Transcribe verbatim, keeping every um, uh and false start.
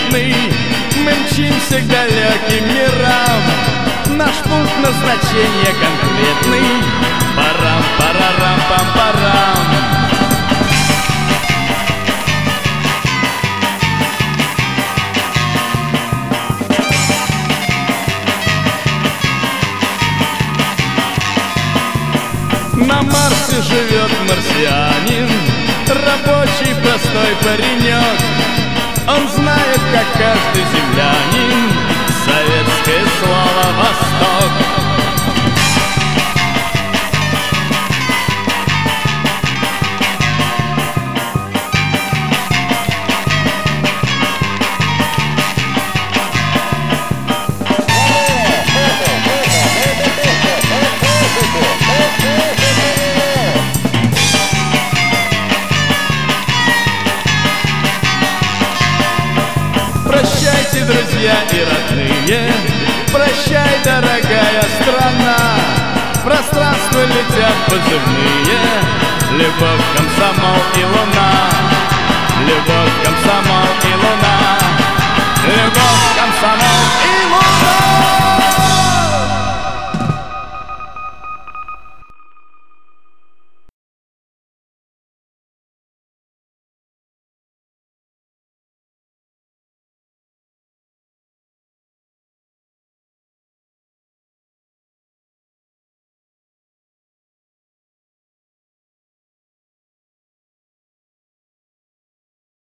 конкретный. Мы мчимся к далеким мирам, наш пункт назначения конкретный. Парам, парарам, пам, парам. На Марсе живет марсианин, рабочий простой паренек. Он знает, как каждый землянин, советское слово «Восток». Прощайте, друзья и родные, прощай, дорогая страна. В пространство летят позывные: любовь, комсомол и луна. Любовь, комсомол